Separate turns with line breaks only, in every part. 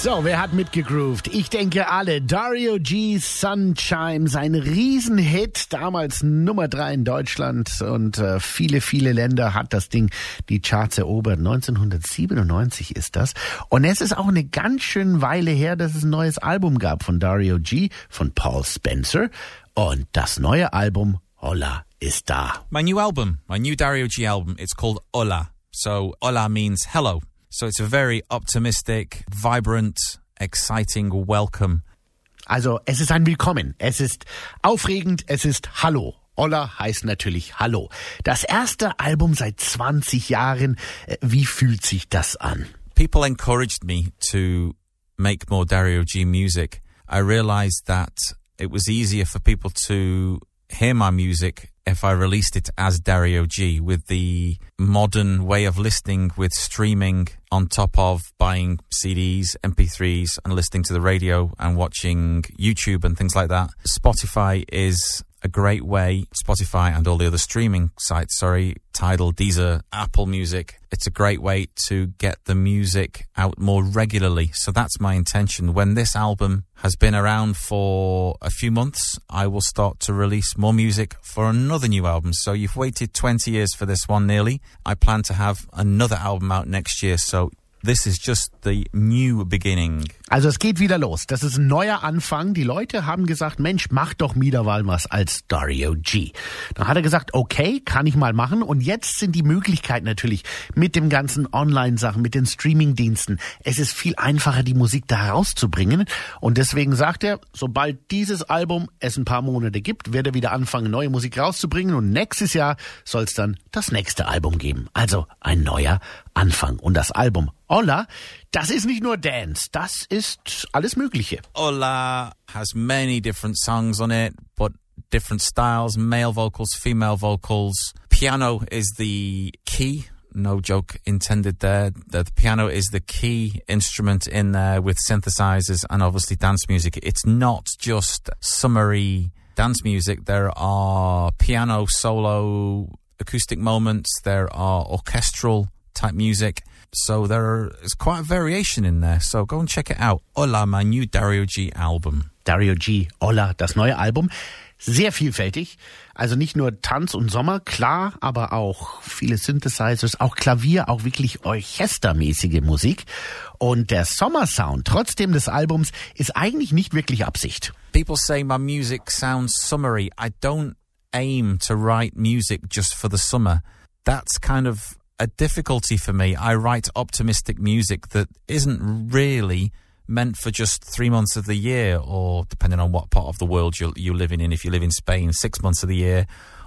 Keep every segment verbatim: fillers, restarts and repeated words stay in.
So, wer hat mitgegroovt? Ich denke alle. Dario G. Sunshine, ein Riesenhit, damals Nummer drei in Deutschland und äh, viele, viele Länder hat das Ding die Charts erobert. neunzehnhundertsiebenundneunzig ist das. Und es ist auch eine ganz schöne Weile her, dass es ein neues Album gab von Dario G., von Paul Spencer. Und das neue Album, Hola, ist da.
My new album, my new Dario G. album, it's called Hola. So, Hola means hello. So it's a very optimistic, vibrant, exciting welcome.
Also es ist ein Willkommen, es ist aufregend, es ist Hallo. Hola heißt natürlich Hallo. Das erste Album seit zwanzig Jahren. Wie fühlt sich das an?
People encouraged me to make more Dario G music. I realized that it was easier for people to hear my music if I released it as Dario G, with the modern way of listening with streaming on top of buying C Ds, M P threes and listening to the radio and watching YouTube and things like that. Spotify is a great way, Spotify and all the other streaming sites, sorry, Tidal, Deezer, Apple Music. It's a great way to get the music out more regularly. So that's my intention. When this album has been around for a few months, I will start to release more music for another new album. So you've waited twenty years for this one nearly. I plan to have another album out next year. So this is just the new beginning.
Also es geht wieder los. Das ist ein neuer Anfang. Die Leute haben gesagt, Mensch, mach doch wieder mal was als Dario G. Dann hat er gesagt, okay, kann ich mal machen. Und jetzt sind die Möglichkeiten natürlich mit dem ganzen Online-Sachen, mit den Streaming-Diensten. Es ist viel einfacher, die Musik da herauszubringen. Und deswegen sagt er, sobald dieses Album es ein paar Monate gibt, wird er wieder anfangen, neue Musik rauszubringen. Und nächstes Jahr soll es dann das nächste Album geben. Also ein neuer Anfang. Und das Album Hola, das ist nicht nur Dance, das ist alles Mögliche.
Hola has many different songs on it, but different styles, male vocals, female vocals. Piano is the key, no joke intended there. The piano is the key instrument in there with synthesizers and obviously dance music. It's not just summery dance music. There are piano solo acoustic moments, there are orchestral type music. So there is quite a variation in there. So go and check it out. Hola, my new Dario G album.
Dario G, Hola, das neue Album. Sehr vielfältig. Also nicht nur Tanz und Sommer, klar, aber auch viele Synthesizers, auch Klavier, auch wirklich orchestermäßige Musik. Und der Sommersound, trotzdem des Albums, ist eigentlich nicht wirklich Absicht.
People say my music sounds summery. I don't aim to write music just for the summer. That's kind of a difficulty for me. I write optimistic music that isn't really meant for just three months of the year, or depending on what part of the world you're, you're living in. If you live in Spain, six months of the year,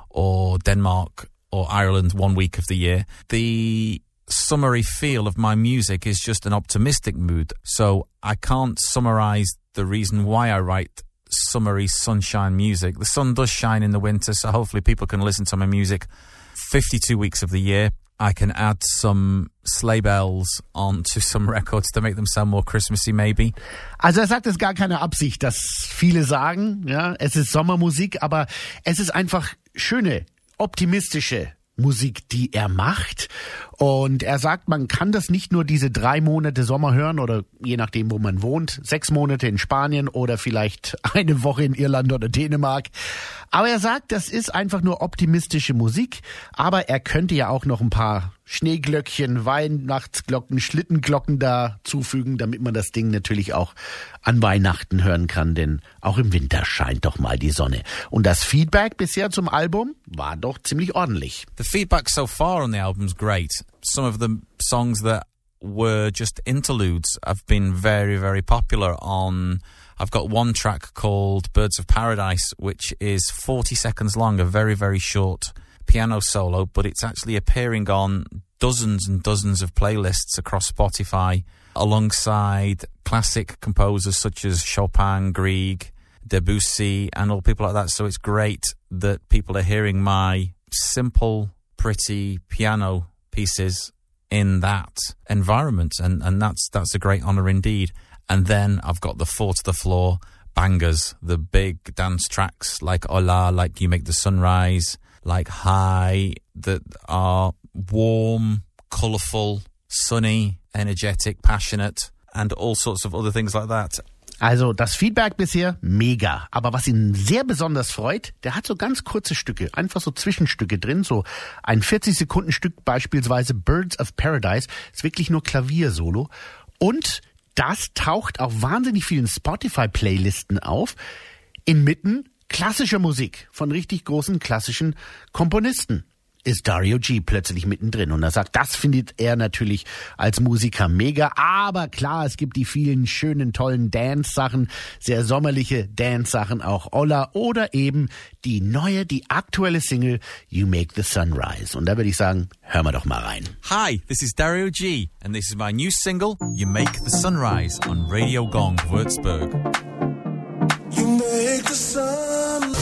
or Denmark or Ireland, one week of the year. The summery feel of my music is just an optimistic mood. So I can't summarize the reason why I write summery sunshine music. The sun does shine in the winter, so hopefully people can listen to my music fifty-two weeks of the year. I can add some sleigh bells onto some records to make them sound more Christmassy, maybe.
Also er sagt, es ist gar keine Absicht, dass viele sagen, ja, es ist Sommermusik, aber es ist einfach schöne, optimistische Musik, die er macht. Und er sagt, man kann das nicht nur diese drei Monate Sommer hören oder je nachdem, wo man wohnt, sechs Monate in Spanien oder vielleicht eine Woche in Irland oder Dänemark. Aber er sagt, das ist einfach nur optimistische Musik. Aber er könnte ja auch noch ein paar Schneeglöckchen, Weihnachtsglocken, Schlittenglocken da zufügen, damit man das Ding natürlich auch an Weihnachten hören kann, denn auch im Winter scheint doch mal die Sonne. Und das Feedback bisher zum Album war doch ziemlich ordentlich.
The feedback so far on the album's great. Some of the songs that were just interludes have been very, very popular on... I've got one track called Birds of Paradise, which is forty seconds long, a very, very short piano solo, but it's actually appearing on dozens and dozens of playlists across Spotify, alongside classic composers such as Chopin, Grieg, Debussy, and all people like that. So it's great that people are hearing my simple, pretty piano pieces in that environment, and, and that's that's a great honour indeed. And then I've got the four to the floor bangers, the big dance tracks like Hola, like You Make the Sunrise, like High, that are warm, colourful, sunny, energetic, passionate. and all sorts of other things like that.
Also das Feedback bisher mega. Aber was ihn sehr besonders freut, der hat so ganz kurze Stücke, einfach so Zwischenstücke drin, so ein vierzig Sekunden Stück beispielsweise Birds of Paradise, ist wirklich nur Klaviersolo. Und das taucht auf wahnsinnig vielen Spotify-Playlisten auf, inmitten klassischer Musik von richtig großen klassischen Komponisten. Ist Dario G plötzlich mittendrin. Und er sagt, das findet er natürlich als Musiker mega. Aber klar, es gibt die vielen schönen, tollen Dance-Sachen, sehr sommerliche Dance-Sachen, auch Olla oder eben die neue, die aktuelle Single You Make the Sunrise. Und da würde ich sagen, hören wir doch mal rein.
Hi, this is Dario G and this is my new single You Make the Sunrise on Radio Gong, Würzburg.
You make the sunrise.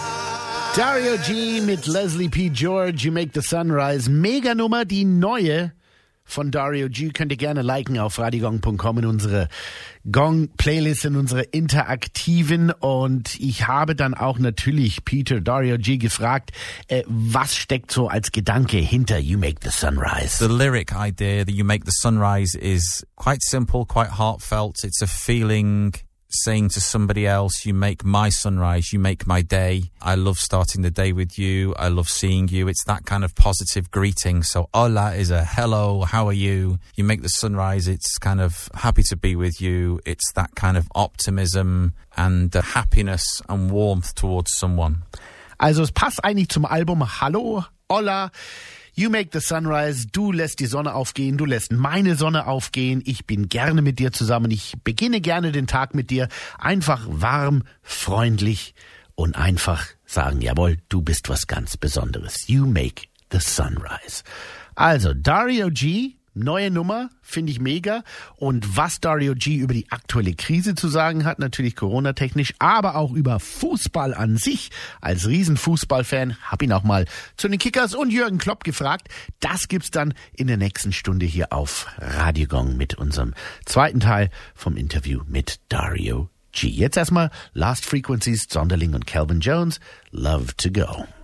Dario G mit Leslie P. George, You Make the Sunrise. Mega-Nummer, die neue von Dario G. Könnt ihr gerne liken auf radiogong punkt com in unsere Gong-Playlist, in unsere interaktiven. Und ich habe dann auch natürlich Peter Dario G. gefragt, äh, was steckt so als Gedanke hinter You Make the Sunrise?
The lyric idea that You Make the Sunrise is quite simple, quite heartfelt. It's a feeling saying to somebody else, you make my sunrise, you make my day. I love starting the day with you. I love seeing you. It's that kind of positive greeting. So hola is a hello, how are you? You make the sunrise, it's kind of happy to be with you. It's that kind of optimism and uh, happiness and warmth towards someone.
Also es passt eigentlich zum Album Hallo, hola. You make the sunrise, du lässt die Sonne aufgehen, du lässt meine Sonne aufgehen, ich bin gerne mit dir zusammen, ich beginne gerne den Tag mit dir, einfach warm, freundlich und einfach sagen, jawohl, du bist was ganz Besonderes. You make the sunrise. Also, Dario G, neue Nummer, finde ich mega. Und was Dario G über die aktuelle Krise zu sagen hat, natürlich Corona-technisch, aber auch über Fußball an sich. Als Riesenfußballfan habe ihn auch mal zu den Kickers und Jürgen Klopp gefragt. Das gibt's dann in der nächsten Stunde hier auf Radio Gong mit unserem zweiten Teil vom Interview mit Dario G. Jetzt erstmal Last Frequencies, Zonderling und Calvin Jones, Love to Go.